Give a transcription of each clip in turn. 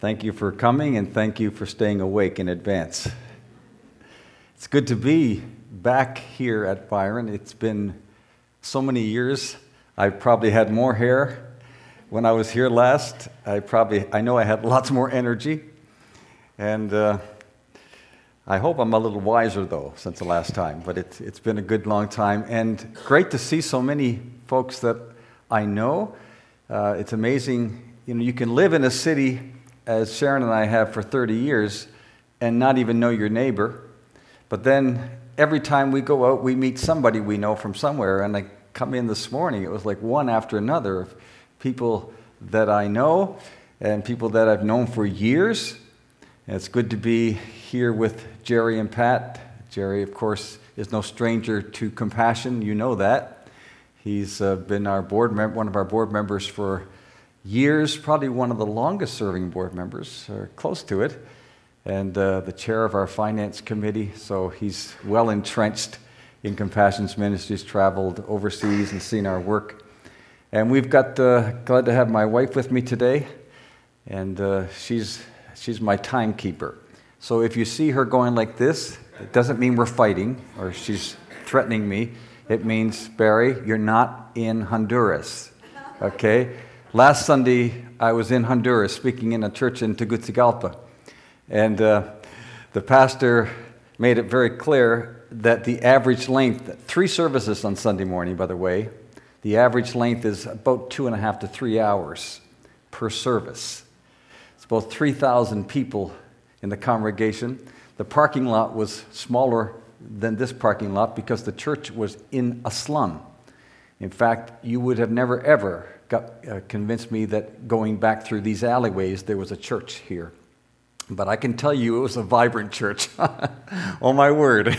Thank you for coming, and thank you for staying awake in advance. It's good to be back here at Byron. It's been so many years. I probably had more hair when I was here last. I know I had lots more energy, and I hope I'm a little wiser, though, since the last time. But it's been a good long time, and great to see so many folks that I know. It's amazing. You can live in a city, as Sharon and I have for 30 years, and not even know your neighbor. But then every time we go out, we meet somebody we know from somewhere. And I come in this morning, it was like one after another of people that I know and people that I've known for years. And it's good to be here with Jerry and Pat. Jerry, of course, is no stranger to compassion. You know that. He's been one of our board members for years, probably one of the longest serving board members, or close to it, and the chair of our finance committee. So he's well entrenched in Compassion's ministries, traveled overseas and seen our work. And we've got glad to have my wife with me today, and she's my timekeeper. So if you see her going like this, it doesn't mean we're fighting or she's threatening me. It means, Barry, you're not in Honduras, okay? Last Sunday, I was in Honduras speaking in a church in Tegucigalpa, and the pastor made it very clear that the average length, 3 services on Sunday morning, by the way, the average length is about 2.5 to 3 hours per service. It's about 3,000 people in the congregation. The parking lot was smaller than this parking lot because the church was in a slum. In fact, you would have never, ever convinced me that going back through these alleyways, there was a church here. But I can tell you it was a vibrant church. Oh, my word.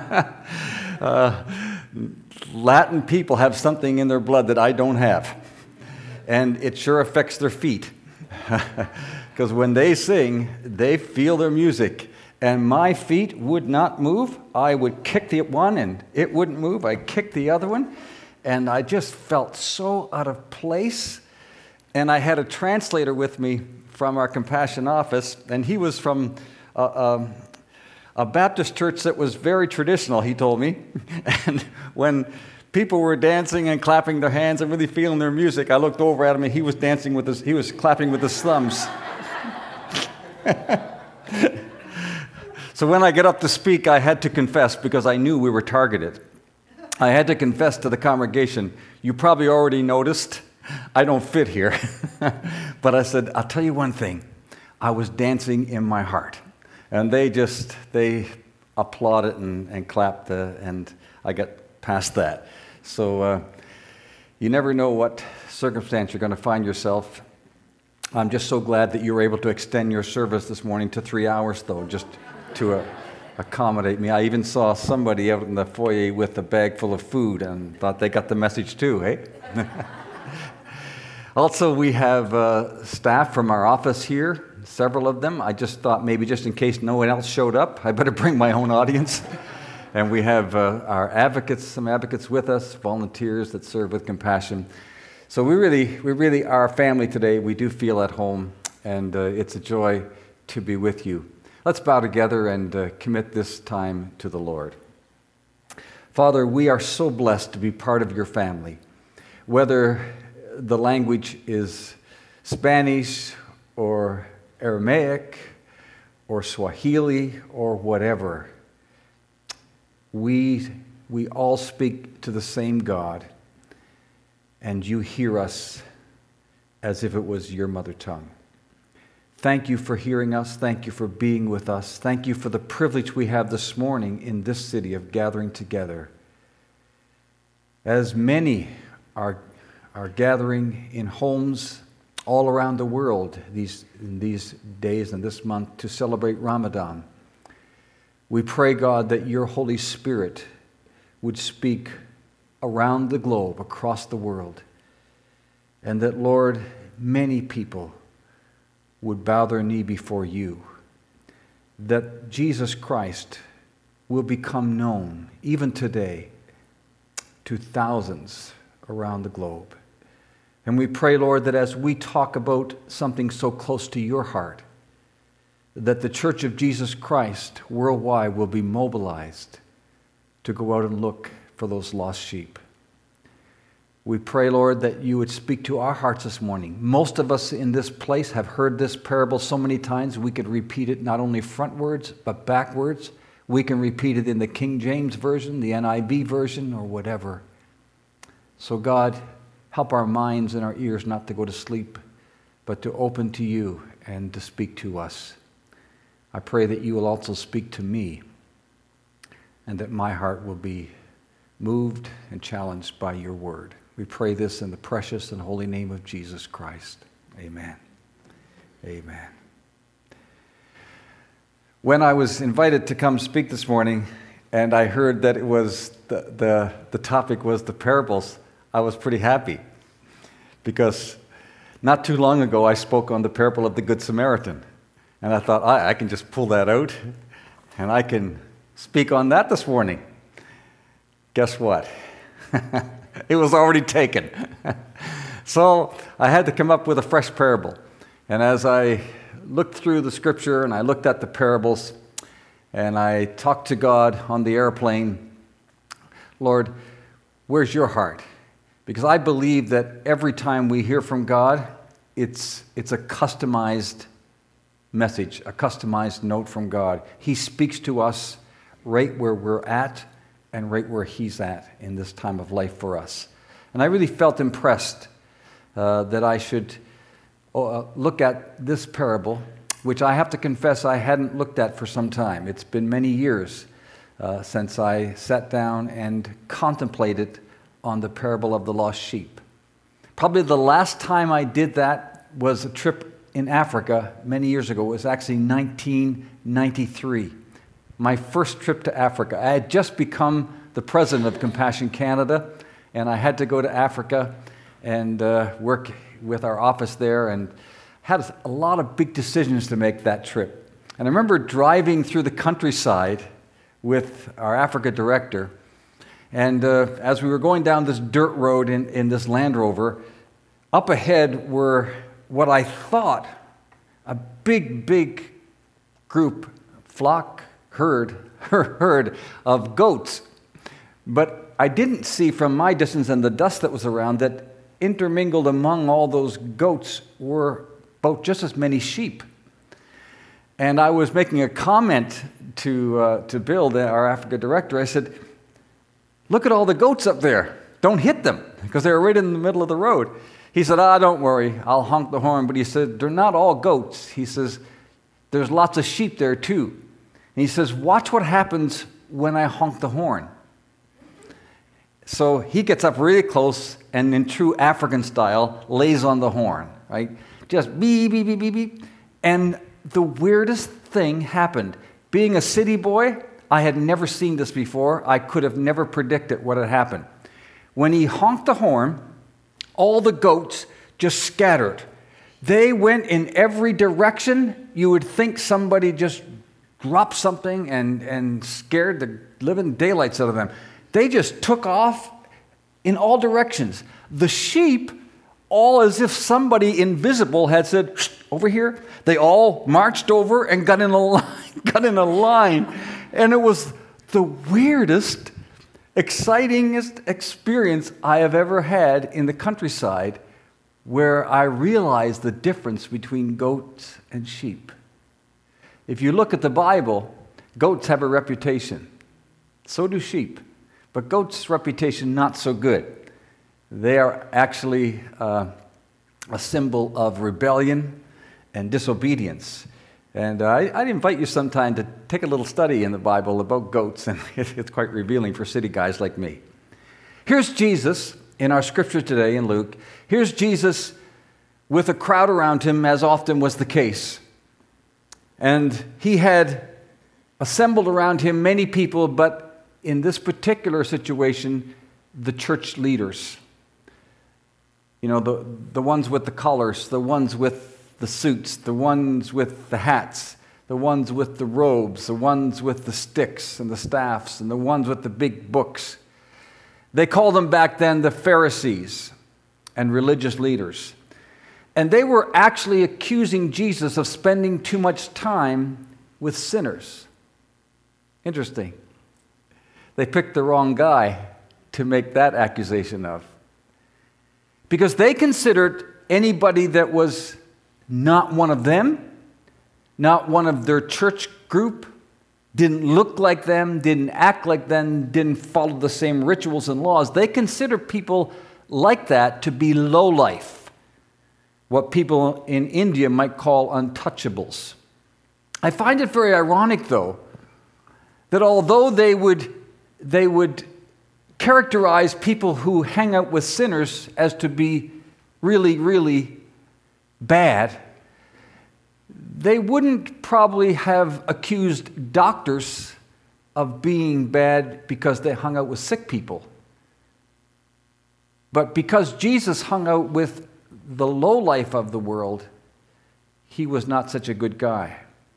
Latin people have something in their blood that I don't have. And it sure affects their feet. Because when they sing, they feel their music. And my feet would not move. I would kick the one and it wouldn't move. I'd kick the other one. And I just felt so out of place. And I had a translator with me from our Compassion office, and he was from a Baptist church that was very traditional, he told me. And when people were dancing and clapping their hands and really feeling their music, I looked over at him, and he was clapping with his thumbs. So when I get up to speak, I had to confess, because I knew we were targeted. I had to confess to the congregation, you probably already noticed, I don't fit here. But I said, I'll tell you one thing. I was dancing in my heart. And they applauded and clapped, and I got past that. So you never know what circumstance you're going to find yourself. I'm just so glad that you were able to extend your service this morning to 3 hours, though, just to accommodate me. I even saw somebody out in the foyer with a bag full of food and thought they got the message too, eh? Also, we have staff from our office here, several of them. I just thought maybe just in case no one else showed up, I better bring my own audience. And we have some advocates with us, volunteers that serve with Compassion. So we really are family today. We do feel at home, and it's a joy to be with you. Let's bow together and commit this time to the Lord. Father, we are so blessed to be part of your family. Whether the language is Spanish or Aramaic or Swahili or whatever, we all speak to the same God, and you hear us as if it was your mother tongue. Thank you for hearing us. Thank you for being with us. Thank you for the privilege we have this morning in this city of gathering together. As many are gathering in homes all around the world in these days and this month to celebrate Ramadan, we pray, God, that your Holy Spirit would speak around the globe, across the world, and that, Lord, many people would bow their knee before you, that Jesus Christ will become known, even today, to thousands around the globe. And we pray, Lord, that as we talk about something so close to your heart, that the Church of Jesus Christ worldwide will be mobilized to go out and look for those lost sheep. We pray, Lord, that you would speak to our hearts this morning. Most of us in this place have heard this parable so many times we could repeat it not only frontwards but backwards. We can repeat it in the King James Version, the NIV version, or whatever. So God, help our minds and our ears not to go to sleep, but to open to you and to speak to us. I pray that you will also speak to me and that my heart will be moved and challenged by your word. We pray this in the precious and holy name of Jesus Christ. Amen. Amen. When I was invited to come speak this morning, and I heard that it was the topic was the parables, I was pretty happy, because not too long ago I spoke on the parable of the Good Samaritan, and I thought I can just pull that out, and I can speak on that this morning. Guess what? It was already taken. So I had to come up with a fresh parable. And as I looked through the scripture and I looked at the parables and I talked to God on the airplane, Lord, where's your heart? Because I believe that every time we hear from God, it's a customized message, a customized note from God. He speaks to us right where we're at and right where he's at in this time of life for us. And I really felt impressed that I should look at this parable, which I have to confess I hadn't looked at for some time. It's been many years since I sat down and contemplated on the parable of the lost sheep. Probably the last time I did that was a trip in Africa many years ago. It was actually 1993. My first trip to Africa. I had just become the president of Compassion Canada, and I had to go to Africa and work with our office there, and had a lot of big decisions to make that trip. And I remember driving through the countryside with our Africa director, and as we were going down this dirt road in this Land Rover, up ahead were what I thought a big group, flock, herd of goats. But I didn't see from my distance and the dust that was around that intermingled among all those goats were about just as many sheep. And I was making a comment to Bill, our Africa director. I said, look at all the goats up there. Don't hit them, because they were right in the middle of the road. He said, don't worry, I'll honk the horn. But he said, they're not all goats. He says, there's lots of sheep there too. And he says, watch what happens when I honk the horn. So he gets up really close and in true African style, lays on the horn, right? Just beep, beep, beep, beep, beep. And the weirdest thing happened. Being a city boy, I had never seen this before. I could have never predicted what had happened. When he honked the horn, all the goats just scattered. They went in every direction. You would think somebody just dropped something and scared the living daylights out of them. They just took off in all directions. The sheep, all as if somebody invisible had said, over here. They all marched over and got in a line. And it was the weirdest, excitingest experience I have ever had in the countryside, where I realized the difference between goats and sheep. If you look at the Bible, goats have a reputation. So do sheep. But goats' reputation, not so good. They are actually a symbol of rebellion and disobedience. And I'd invite you sometime to take a little study in the Bible about goats, and it's quite revealing for city guys like me. Here's Jesus in our scripture today in Luke. Here's Jesus with a crowd around him, as often was the case. And he had assembled around him many people, but in this particular situation, the church leaders. You know, the ones with the collars, the ones with the suits, the ones with the hats, the ones with the robes, the ones with the sticks and the staffs, and the ones with the big books. They called them back then the Pharisees and religious leaders. And they were actually accusing Jesus of spending too much time with sinners. Interesting. They picked the wrong guy to make that accusation of. Because they considered anybody that was not one of them, not one of their church group, didn't look like them, didn't act like them, didn't follow the same rituals and laws. They considered people like that to be low life, what people in India might call untouchables. I find it very ironic, though, that although they would characterize people who hang out with sinners as to be really, really bad, they wouldn't probably have accused doctors of being bad because they hung out with sick people. But because Jesus hung out with the low life of the world, he was not such a good guy.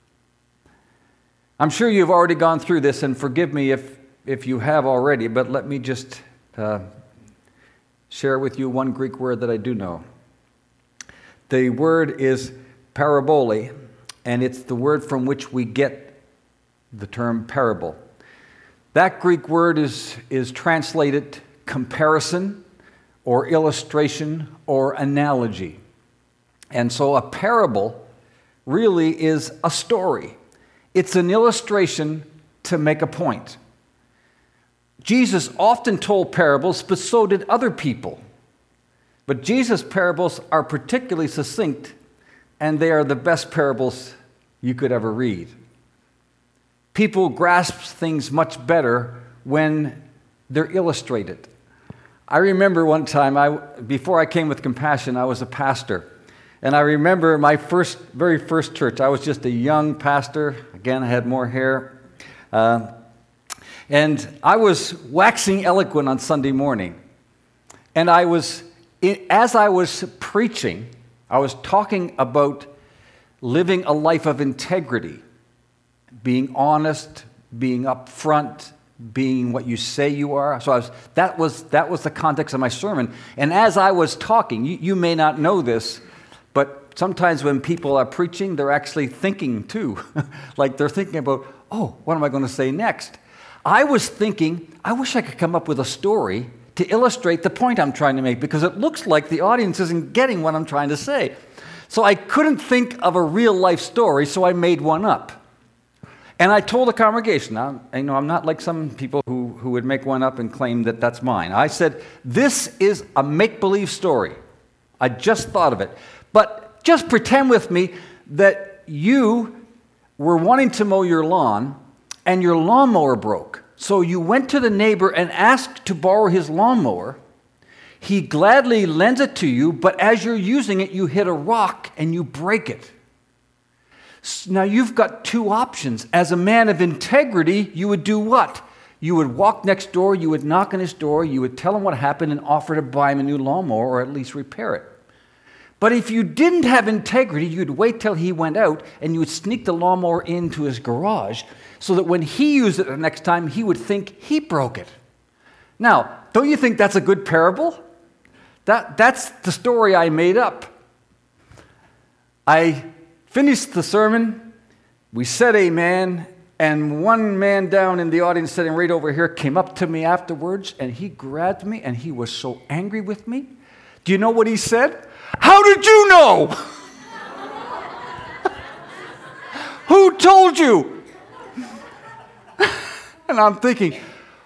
I'm sure you've already gone through this, and forgive me if you have already, but let me just share with you one Greek word that I do know. The word is parabole, and it's the word from which we get the term parable. That Greek word is translated comparison or illustration or analogy. And so a parable really is a story. It's an illustration to make a point. Jesus often told parables, but so did other people. But Jesus' parables are particularly succinct, and they are the best parables you could ever read. People grasp things much better when they're illustrated. I remember one time, before I came with Compassion, I was a pastor. And I remember my very first church. I was just a young pastor. Again, I had more hair. And I was waxing eloquent on Sunday morning. And as I was preaching, I was talking about living a life of integrity, being honest, being upfront, being what you say you are. So that was the context of my sermon. And as I was talking, you may not know this, but sometimes when people are preaching, they're actually thinking too. Like they're thinking about, oh, what am I going to say next? I was thinking, I wish I could come up with a story to illustrate the point I'm trying to make, because it looks like the audience isn't getting what I'm trying to say. So I couldn't think of a real life story, so I made one up. And I told the congregation, I'm not like some people who would make one up and claim that that's mine. I said, this is a make-believe story. I just thought of it. But just pretend with me that you were wanting to mow your lawn and your lawnmower broke. So you went to the neighbor and asked to borrow his lawnmower. He gladly lends it to you, but as you're using it, you hit a rock and you break it. Now you've got two options. As a man of integrity, you would do what? You would walk next door, you would knock on his door, you would tell him what happened and offer to buy him a new lawnmower or at least repair it. But if you didn't have integrity, you'd wait till he went out and you would sneak the lawnmower into his garage so that when he used it the next time, he would think he broke it. Now, don't you think that's a good parable? That's the story I made up. I finished the sermon, we said amen, and one man down in the audience sitting right over here came up to me afterwards, and he grabbed me, and he was so angry with me. Do you know what he said? How did you know? Who told you? And I'm thinking,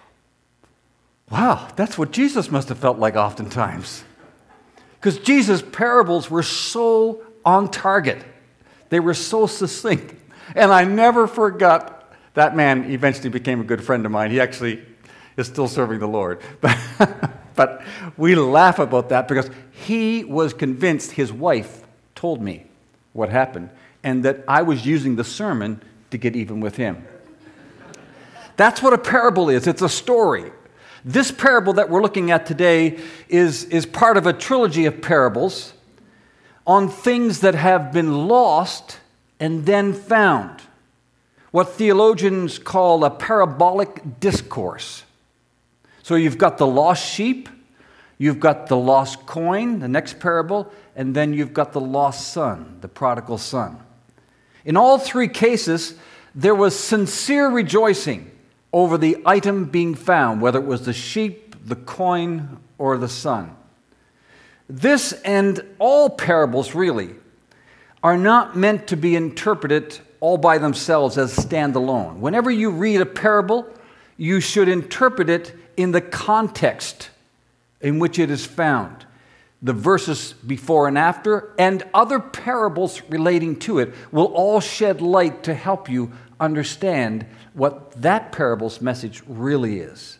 wow, that's what Jesus must have felt like oftentimes. Because Jesus' parables were so on target. They were so succinct. And I never forgot that man eventually became a good friend of mine. He actually is still serving the Lord. But we laugh about that because he was convinced, his wife told me what happened, and that I was using the sermon to get even with him. That's what a parable is. It's a story. This parable that we're looking at today is part of a trilogy of parables on things that have been lost and then found. What theologians call a parabolic discourse. So you've got the lost sheep, You've got the lost coin, the next parable, and then you've got the lost son, the prodigal son. In all three cases, there was sincere rejoicing over the item being found, whether it was the sheep, the coin, or the son. This and all parables, really, are not meant to be interpreted all by themselves as standalone. Whenever you read a parable, you should interpret it in the context in which it is found. The verses before and after, and other parables relating to it will all shed light to help you understand what that parable's message really is.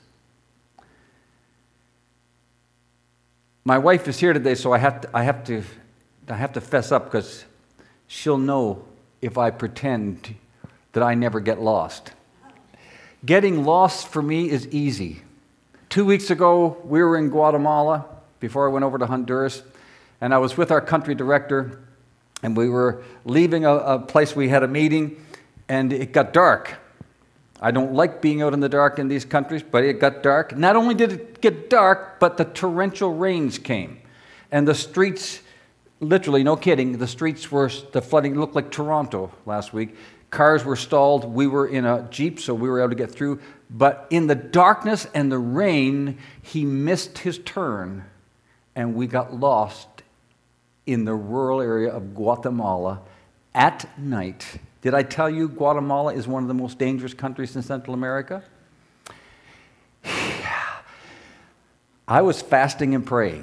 My wife is here today, so I have to fess up, because she'll know if I pretend that I never get lost. Getting lost for me is easy. 2 weeks ago, we were in Guatemala before I went over to Honduras, and I was with our country director, and we were leaving a place. We had a meeting, and it got dark. I don't like being out in the dark in these countries, but it got dark. Not only did it get dark, but the torrential rains came, and the streets, literally, no kidding, the flooding looked like Toronto last week. Cars were stalled. We were in a Jeep, so we were able to get through. But in the darkness and the rain, he missed his turn, and we got lost in the rural area of Guatemala at night. Did I tell you Guatemala is one of the most dangerous countries in Central America? I was fasting and praying.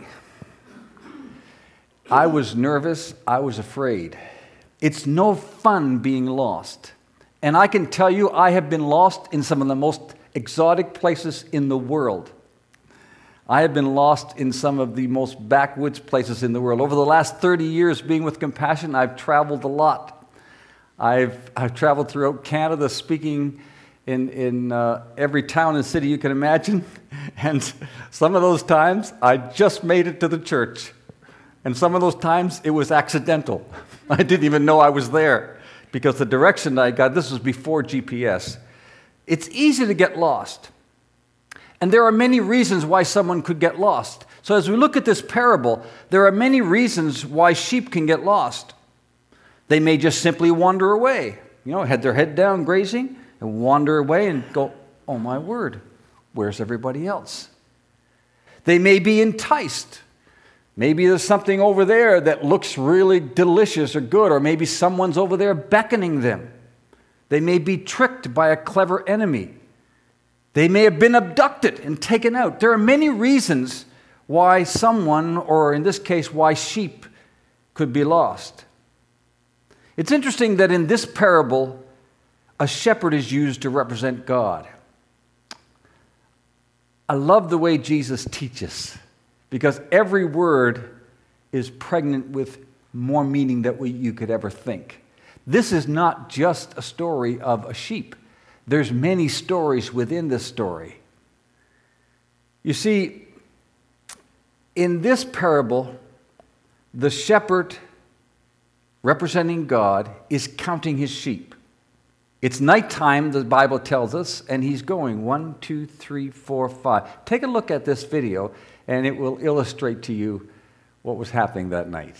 I was nervous. I was afraid. It's no fun being lost. And I can tell you, I have been lost in some of the most exotic places in the world. I have been lost in some of the most backwoods places in the world. Over the last 30 years being with Compassion, I've traveled a lot. I've traveled throughout Canada, speaking in every town and city you can imagine. And some of those times, I just made it to the church. And some of those times, it was accidental. I didn't even know I was there, because the direction I got, this was before GPS. It's easy to get lost. And there are many reasons why someone could get lost. So as we look at this parable, there are many reasons why sheep can get lost. They may just simply wander away, had their head down grazing, and wander away and go, oh my word, where's everybody else? They may be enticed. Maybe there's something over there that looks really delicious or good, or maybe someone's over there beckoning them. They may be tricked by a clever enemy. They may have been abducted and taken out. There are many reasons why someone, or in this case, why sheep, could be lost. It's interesting that in this parable, a shepherd is used to represent God. I love the way Jesus teaches, because every word is pregnant with more meaning than you could ever think. This is not just a story of a sheep. There's many stories within this story. You see, in this parable, the shepherd, representing God, is counting his sheep. It's nighttime, the Bible tells us, and he's going 1, 2, 3, 4, 5. Take a look at this video, and it will illustrate to you what was happening that night.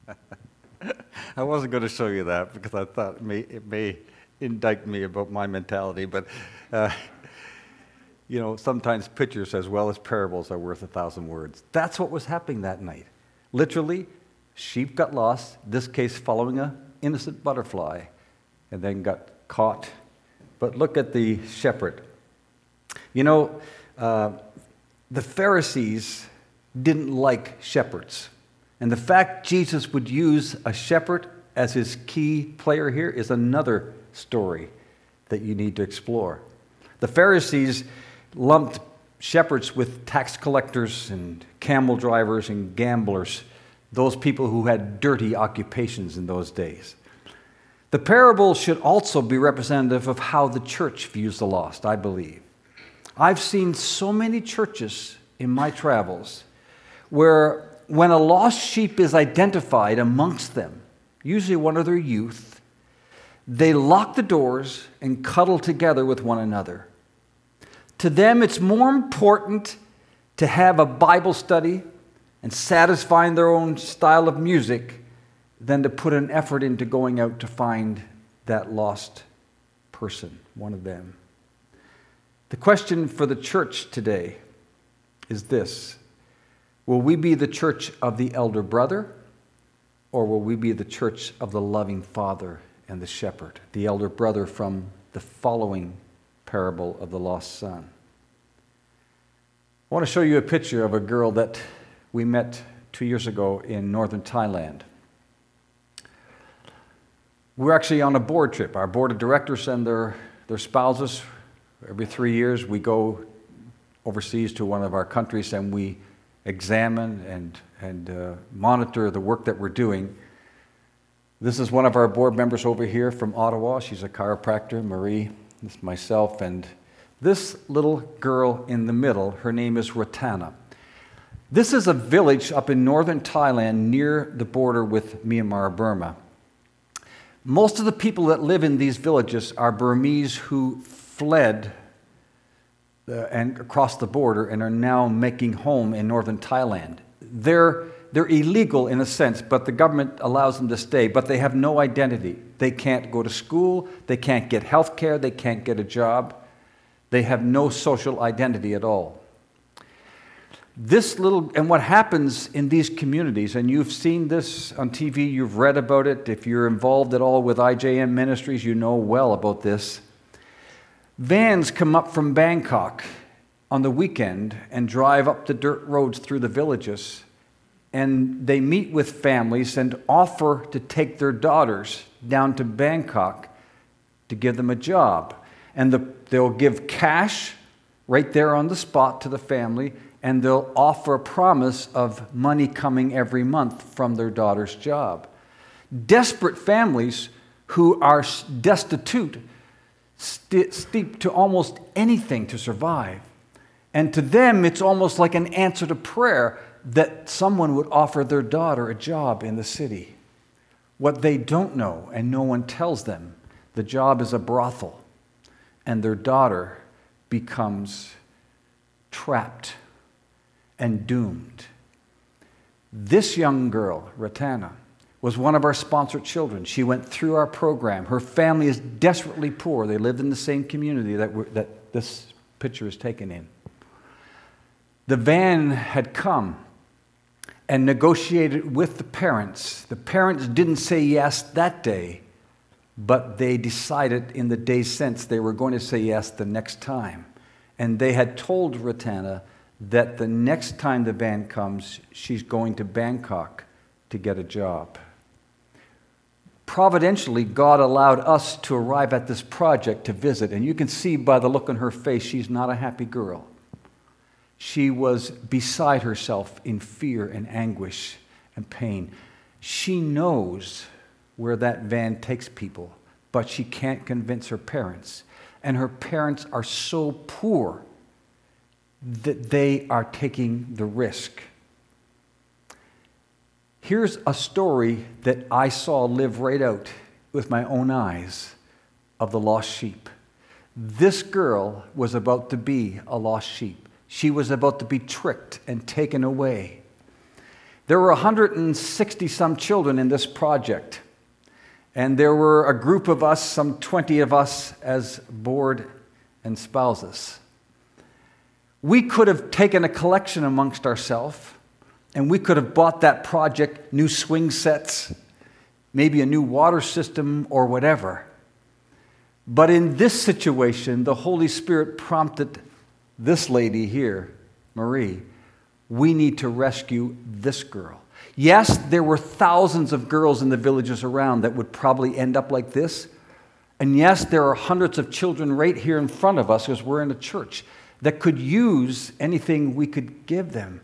I wasn't going to show you that because I thought it may indict me about my mentality, but sometimes pictures as well as parables are worth 1,000 words. That's what was happening that night. Literally, sheep got lost, this case following an innocent butterfly, and then got caught. But look at the shepherd. The Pharisees didn't like shepherds. And the fact Jesus would use a shepherd as his key player here is another story that you need to explore. The Pharisees lumped shepherds with tax collectors and camel drivers and gamblers, those people who had dirty occupations in those days. The parable should also be representative of how the church views the lost, I believe. I've seen so many churches in my travels where when a lost sheep is identified amongst them, usually one of their youth, they lock the doors and cuddle together with one another. To them, it's more important to have a Bible study and satisfying their own style of music than to put an effort into going out to find that lost person, one of them. The question for the church today is this: will we be the church of the elder brother, or will we be the church of the loving father and the shepherd? The elder brother from the following parable of the lost son. I want to show you a picture of a girl that we met 2 years ago in northern Thailand. We're actually on a board trip. Our board of directors and their spouses, every 3 years we go overseas to one of our countries and we examine and monitor the work that we're doing. This is one of our board members over here from Ottawa. She's a chiropractor, Marie. This is myself, and this little girl in the middle, her name is Ratana. This is a village up in northern Thailand near the border with Myanmar, Burma. Most of the people that live in these villages are Burmese who fled and across the border and are now making home in northern Thailand. They're illegal in a sense, but the government allows them to stay, but they have no identity. They can't go to school, they can't get health care, they can't get a job. They have no social identity at all. And what happens in these communities, and you've seen this on TV, you've read about it, if you're involved at all with IJM Ministries, you know well about this. Vans come up from Bangkok on the weekend and drive up the dirt roads through the villages, and they meet with families and offer to take their daughters down to Bangkok to give them a job. And they'll give cash right there on the spot to the family, and they'll offer a promise of money coming every month from their daughter's job. Desperate families who are destitute, steeped to almost anything to survive. And to them, it's almost like an answer to prayer that someone would offer their daughter a job in the city. What they don't know, and no one tells them, the job is a brothel, and their daughter becomes trapped and doomed. This young girl, Ratana, was one of our sponsored children. She went through our program. Her family is desperately poor. They lived in the same community that this picture is taken in. The van had come and negotiated with the parents. The parents didn't say yes that day, but they decided in the days since they were going to say yes the next time. And they had told Ratana that the next time the van comes, she's going to Bangkok to get a job. Providentially, God allowed us to arrive at this project to visit, and you can see by the look on her face, she's not a happy girl. She was beside herself in fear and anguish and pain. She knows where that van takes people, but she can't convince her parents. And her parents are so poor that they are taking the risk. Here's a story that I saw live right out with my own eyes of the lost sheep. This girl was about to be a lost sheep. She was about to be tricked and taken away. There were 160 some children in this project, and there were a group of us, some 20 of us as board and spouses. We could have taken a collection amongst ourselves, and we could have bought that project new swing sets, maybe a new water system or whatever. But in this situation, the Holy Spirit prompted this lady here, Marie, we need to rescue this girl. Yes, there were thousands of girls in the villages around that would probably end up like this. And yes, there are hundreds of children right here in front of us, because we're in a church, that could use anything we could give them.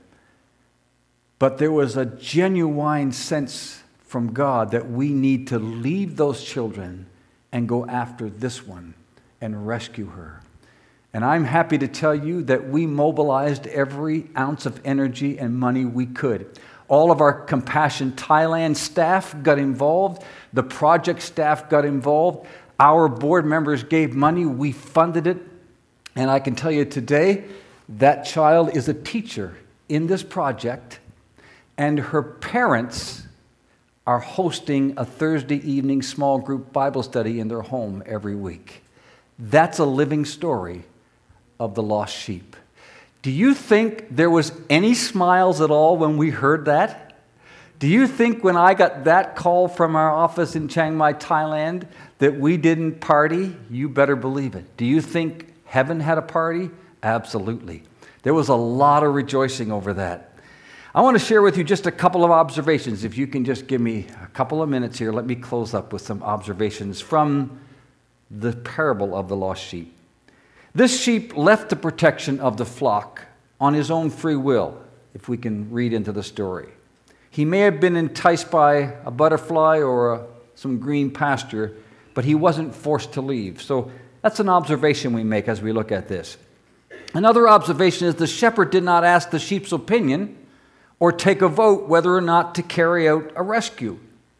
But there was a genuine sense from God that we need to leave those children and go after this one and rescue her. And I'm happy to tell you that we mobilized every ounce of energy and money we could. All of our Compassion Thailand staff got involved. The project staff got involved. Our board members gave money. We funded it. And I can tell you today, that child is a teacher in this project. And her parents are hosting a Thursday evening small group Bible study in their home every week. That's a living story of the lost sheep. Do you think there was any smiles at all when we heard that? Do you think when I got that call from our office in Chiang Mai, Thailand, that we didn't party? You better believe it. Do you think heaven had a party? Absolutely. There was a lot of rejoicing over that. I want to share with you just a couple of observations. If you can just give me a couple of minutes here, let me close up with some observations from the parable of the lost sheep. This sheep left the protection of the flock on his own free will, if we can read into the story. He may have been enticed by a butterfly or some green pasture, but he wasn't forced to leave. So that's an observation we make as we look at this. Another observation is the shepherd did not ask the sheep's opinion or take a vote whether or not to carry out a rescue.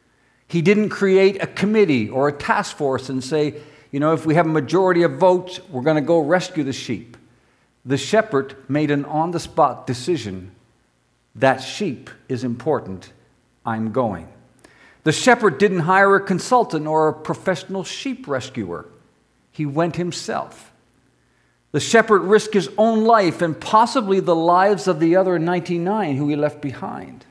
He didn't create a committee or a task force and say, if we have a majority of votes, we're going to go rescue the sheep. The shepherd made an on-the-spot decision. That sheep is important. I'm going. The shepherd didn't hire a consultant or a professional sheep rescuer. He went himself. The shepherd risked his own life and possibly the lives of the other 99 who he left behind.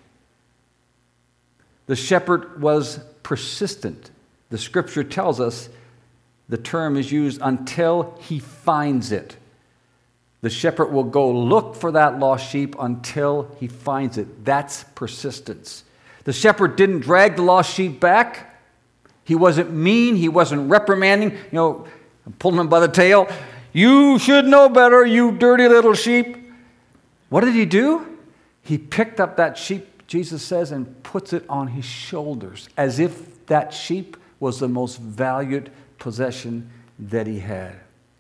The shepherd was persistent. The scripture tells us the term is used until he finds it. The shepherd will go look for that lost sheep until he finds it. That's persistence. The shepherd didn't drag the lost sheep back. He wasn't mean. He wasn't reprimanding, pulling him by the tail. You should know better, you dirty little sheep. What did he do? He picked up that sheep, Jesus says, and puts it on his shoulders, as if that sheep was the most valued possession that he had.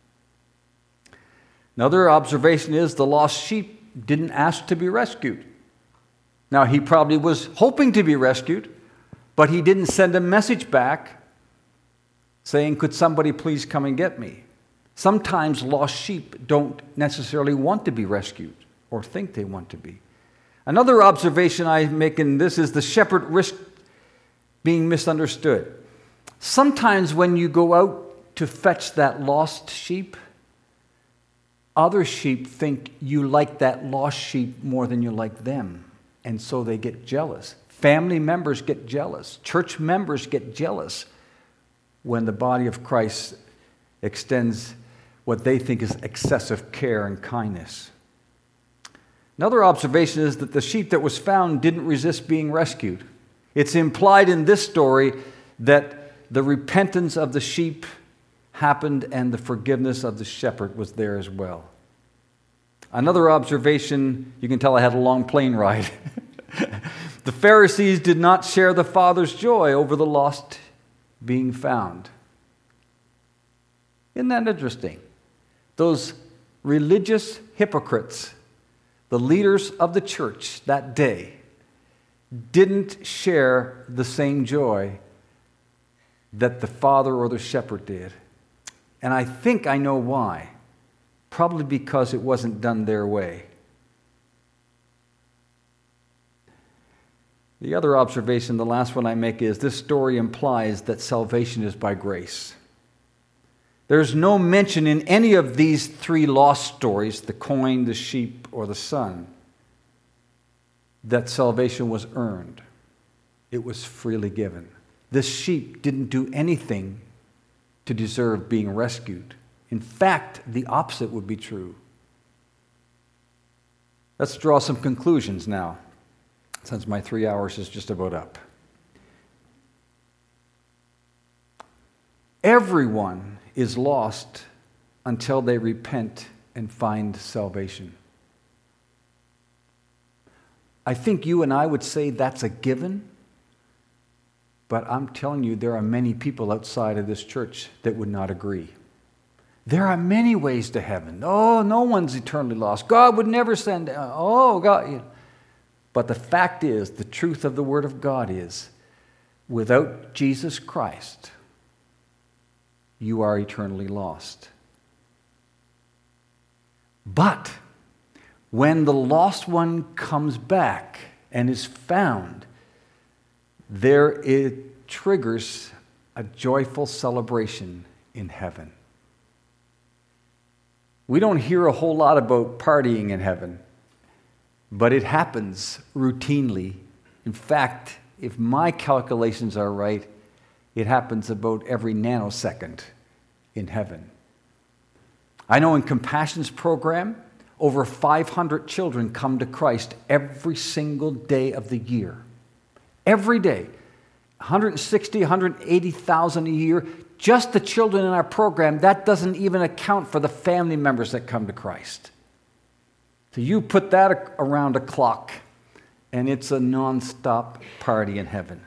Another observation is the lost sheep didn't ask to be rescued. Now, he probably was hoping to be rescued, but he didn't send a message back saying, could somebody please come and get me? Sometimes lost sheep don't necessarily want to be rescued or think they want to be. Another observation I make in this is the shepherd risked being misunderstood. Sometimes when you go out to fetch that lost sheep, other sheep think you like that lost sheep more than you like them, and so they get jealous. Family members get jealous. Church members get jealous when the body of Christ extends what they think is excessive care and kindness. Another observation is that the sheep that was found didn't resist being rescued. It's implied in this story that the repentance of the sheep happened and the forgiveness of the shepherd was there as well. Another observation, you can tell I had a long plane ride. The Pharisees did not share the Father's joy over the lost being found. Isn't that interesting? Those religious hypocrites, the leaders of the church that day, didn't share the same joy that the father or the shepherd did. And I think I know why. Probably because it wasn't done their way. The other observation, the last one I make, is this story implies that salvation is by grace. There's no mention in any of these three lost stories, the coin, the sheep, or the son, that salvation was earned. It was freely given. This sheep didn't do anything to deserve being rescued. In fact, the opposite would be true. Let's draw some conclusions now, since my 3 hours is just about up. Everyone is lost until they repent and find salvation. I think you and I would say that's a given, but I'm telling you, there are many people outside of this church that would not agree. There are many ways to heaven. Oh, no one's eternally lost. God would never send. Oh, God. But the fact is, the truth of the Word of God is, without Jesus Christ, you are eternally lost. But when the lost one comes back and is found, there it triggers a joyful celebration in heaven. We don't hear a whole lot about partying in heaven, but it happens routinely. In fact, if my calculations are right, it happens about every nanosecond in heaven. I know in Compassion's program, over 500 children come to Christ every single day of the year. Every day. 160, 180,000 a year. Just the children in our program, that doesn't even account for the family members that come to Christ. So you put that around a clock, and it's a non-stop party in heaven.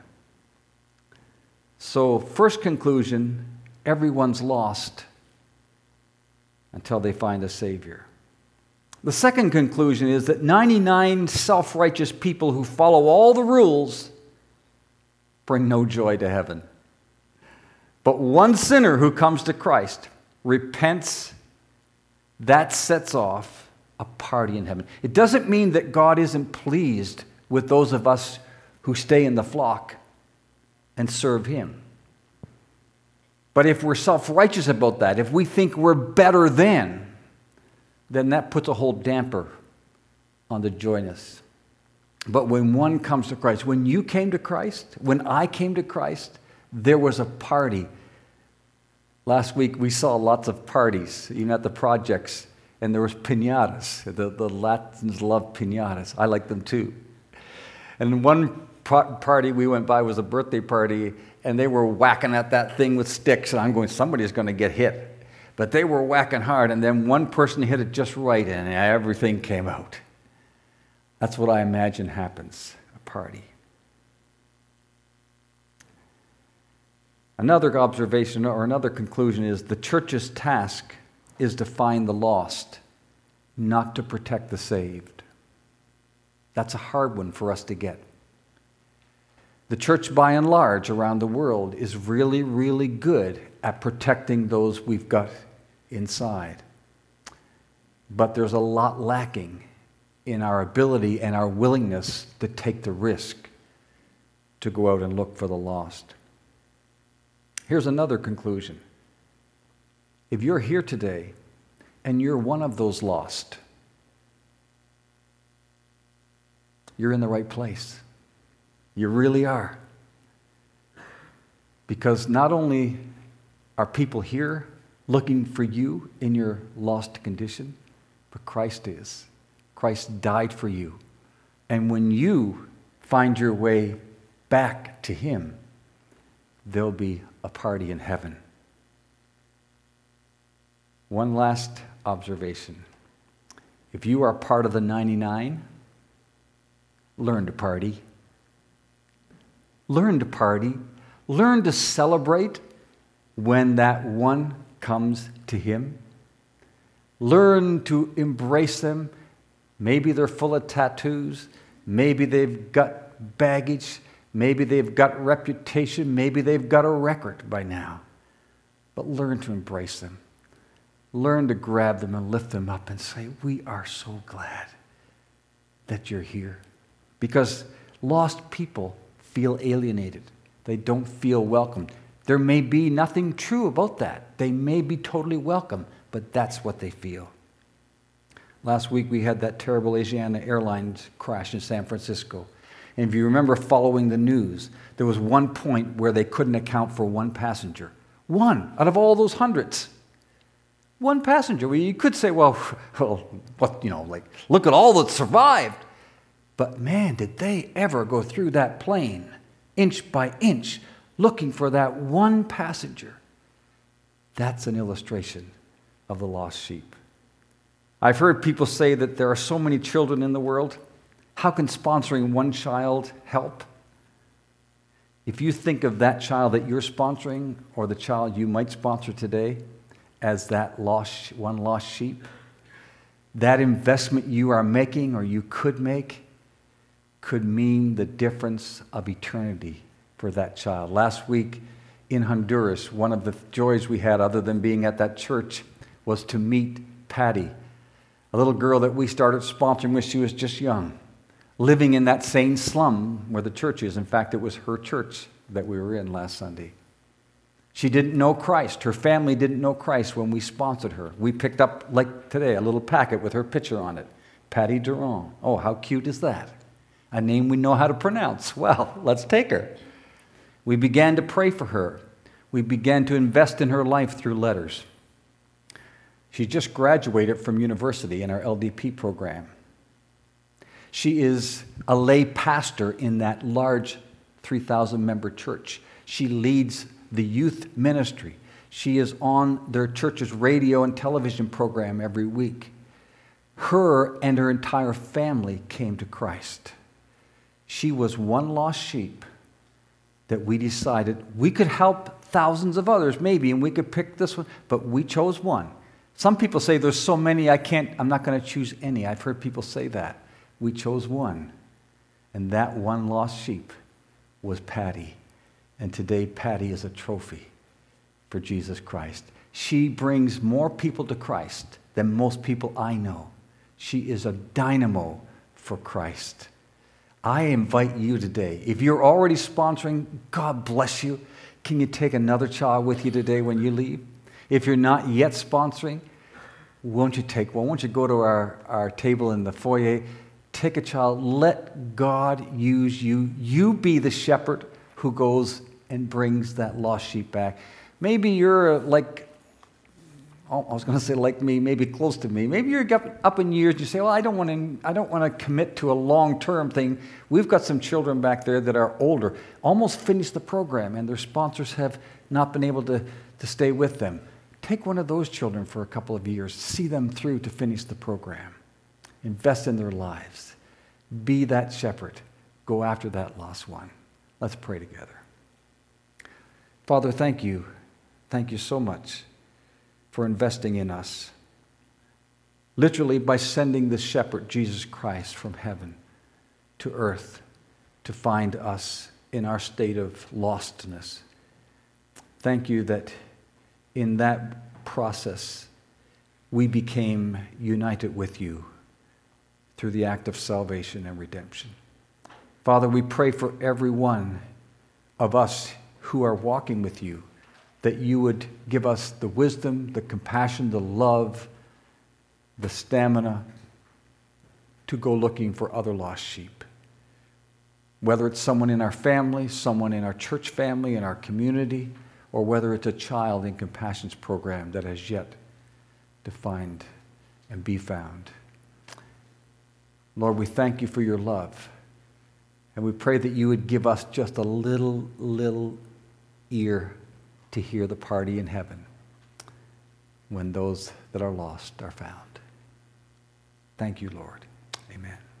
So, first conclusion, everyone's lost until they find a Savior. The second conclusion is that 99 self-righteous people who follow all the rules bring no joy to heaven. But one sinner who comes to Christ, repents, that sets off a party in heaven. It doesn't mean that God isn't pleased with those of us who stay in the flock and serve Him. But if we're self-righteous about that, if we think we're better then that puts a whole damper on the joyness. But when one comes to Christ, when you came to Christ, when I came to Christ, there was a party. Last week we saw lots of parties, even at the projects, and there was piñatas. The Latins love piñatas. I like them too. And one party we went by was a birthday party, and they were whacking at that thing with sticks, and I'm going, somebody's going to get hit. But they were whacking hard, and then one person hit it just right, and everything came out. That's what I imagine happens, a party. Another observation or another conclusion is the church's task is to find the lost, not to protect the saved. That's a hard one for us to get. The church, by and large, around the world is really, really good at protecting those we've got inside. But there's a lot lacking in our ability and our willingness to take the risk to go out and look for the lost. Here's another conclusion. If you're here today and you're one of those lost, you're in the right place. You really are. Because not only are people here looking for you in your lost condition, but Christ is. Christ died for you. And when you find your way back to Him, there'll be a party in heaven. One last observation. If you are part of the 99, learn to party. Learn to party. Learn to celebrate when that one comes to Him. Learn to embrace them. Maybe they're full of tattoos. Maybe they've got baggage. Maybe they've got reputation. Maybe they've got a record by now. But learn to embrace them. Learn to grab them and lift them up and say, we are so glad that you're here. Because Lost people feel alienated. They don't feel welcomed. There may be nothing true about that. They may be totally welcome, but that's what they feel. Last week we had that terrible Asiana Airlines crash in San Francisco. And if you remember following the news, there was one point where they couldn't account for one passenger. One out of all those hundreds. One passenger. Well, you could say, well, what, look at all that survived. But man, did they ever go through that plane, inch by inch, looking for that one passenger. That's an illustration of the lost sheep. I've heard people say that there are so many children in the world. How can sponsoring one child help? If you think of that child that you're sponsoring or the child you might sponsor today as that one lost sheep, that investment you are making or you could make could mean the difference of eternity for that child. Last week in Honduras, one of the joys we had other than being at that church was to meet Patty, a little girl that we started sponsoring when she was just young, living in that same slum where the church is. In fact, it was her church that we were in last Sunday. She didn't know Christ. Her family didn't know Christ when we sponsored her. We picked up, like today, a little packet with her picture on it. Patty Durand. Oh, how cute is that? A name we know how to pronounce. Well, let's take her. We began to pray for her. We began to invest in her life through letters. She just graduated from university in our LDP program. She is a lay pastor in that large 3,000-member church. She leads the youth ministry. She is on their church's radio and television program every week. Her and her entire family came to Christ. She was one lost sheep that we decided we could help thousands of others maybe, and we could pick this one, but we chose one. Some people say there's so many I'm not going to choose any. I've heard people say that. We chose one, and that one lost sheep was Patty. And today, Patty is a trophy for Jesus Christ. She brings more people to Christ than most people I know. She is a dynamo for Christ. I invite you today, if you're already sponsoring, God bless you. Can you take another child with you today when you leave? If you're not yet sponsoring, won't you take one? Won't you go to our table in the foyer? Take a child. Let God use you. You be the shepherd who goes and brings that lost sheep back. Maybe you're I was going to say like me, maybe close to me. Maybe you're up in years and you say, well, I don't want to commit to a long-term thing. We've got some children back there that are older, almost finished the program, and their sponsors have not been able to stay with them. Take one of those children for a couple of years. See them through to finish the program. Invest in their lives. Be that shepherd. Go after that lost one. Let's pray together. Father, thank you. Thank you so much for investing in us. Literally by sending the shepherd, Jesus Christ, from heaven to earth to find us in our state of lostness. Thank you that in that process we became united with you through the act of salvation and redemption. Father, we pray for every one of us who are walking with you, that you would give us the wisdom, the compassion, the love, the stamina to go looking for other lost sheep. Whether it's someone in our family, someone in our church family, in our community, or whether it's a child in Compassion's program that has yet to find and be found. Lord, we thank you for your love. And we pray that you would give us just a little ear to hear the party in heaven when those that are lost are found. Thank you, Lord. Amen.